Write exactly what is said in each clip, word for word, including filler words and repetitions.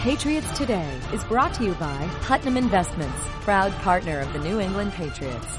Patriots Today is brought to you by Putnam Investments, proud partner of the New England Patriots.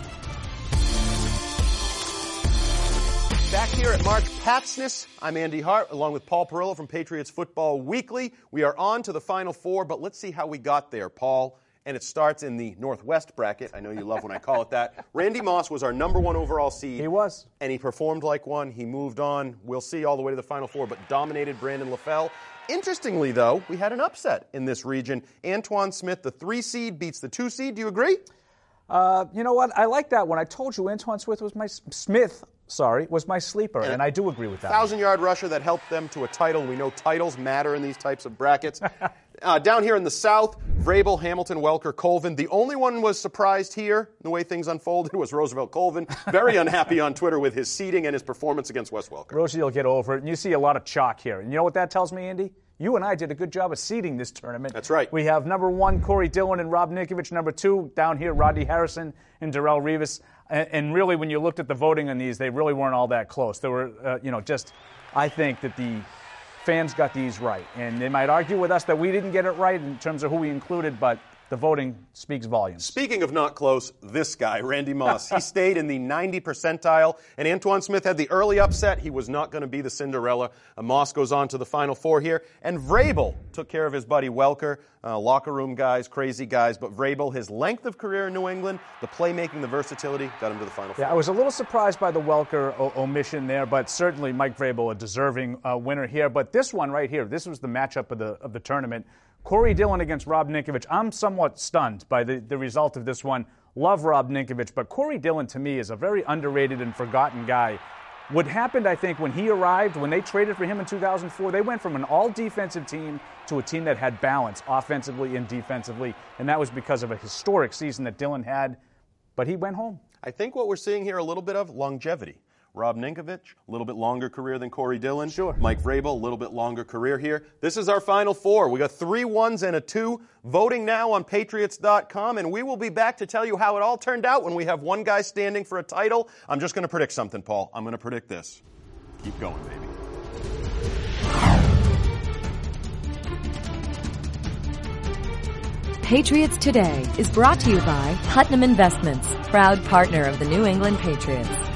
Back here at March Patsness, I'm Andy Hart, along with Paul Perillo from Patriots Football Weekly. We are on to the Final Four, but let's see how we got there, Paul. And it starts in the Northwest bracket. I know you love when I call it that. Randy Moss was our number one overall seed. He was. And he performed like one. He moved on. We'll see all the way to the Final Four, but dominated Brandon LaFell. Interestingly, though, we had an upset in this region. Antoine Smith, the three seed, beats the two seed. Do you agree? Uh, you know what? I like that one. I told you Antoine Smith was my Smith. Sorry, was my sleeper, and, and I do agree with that. Thousand-yard rusher that helped them to a title. We know titles matter in these types of brackets. uh, down here in the South, Vrabel, Hamilton, Welker, Colvin. The only one was surprised here, the way things unfolded, was Roosevelt Colvin. Very unhappy on Twitter with his seeding and his performance against Wes Welker. Rosie will get over it, and you see a lot of chalk here. And you know what that tells me, Andy? You and I did a good job of seeding this tournament. That's right. We have number one, Corey Dillon and Rob Ninkovich. Number two, down here, Rodney Harrison and Darrelle Revis. And, and really, when you looked at the voting on these, they really weren't all that close. There were, uh, you know, just, I think that the fans got these right. And they might argue with us that we didn't get it right in terms of who we included, but the voting speaks volumes. Speaking of not close, this guy, Randy Moss, he stayed in the ninety percentile, and Antoine Smith had the early upset. He was not going to be the Cinderella. Uh, Moss goes on to the Final Four here, and Vrabel took care of his buddy Welker. Uh, locker room guys, crazy guys, but Vrabel, his length of career in New England, the playmaking, the versatility, got him to the Final Four. Yeah, I was a little surprised by the Welker o- omission there, but certainly Mike Vrabel, a deserving uh, winner here. But this one right here, this was the matchup of the of the tournament. Corey Dillon against Rob Ninkovich. I'm somewhat stunned by the, the result of this one. Love Rob Ninkovich, but Corey Dillon to me is a very underrated and forgotten guy. What happened, I think, when he arrived, when they traded for him in two thousand four, they went from an all-defensive team to a team that had balance offensively and defensively, and that was because of a historic season that Dillon had, but he went home. I think what we're seeing here a little bit of longevity. Rob Ninkovich, a little bit longer career than Corey Dillon. Sure. Mike Vrabel, a little bit longer career here. This is our Final Four. We got three ones and a two. Voting now on Patriots dot com, and we will be back to tell you how it all turned out when we have one guy standing for a title. I'm just going to predict something, Paul. I'm going to predict this. Keep going, baby. Patriots Today is brought to you by Putnam Investments, proud partner of the New England Patriots.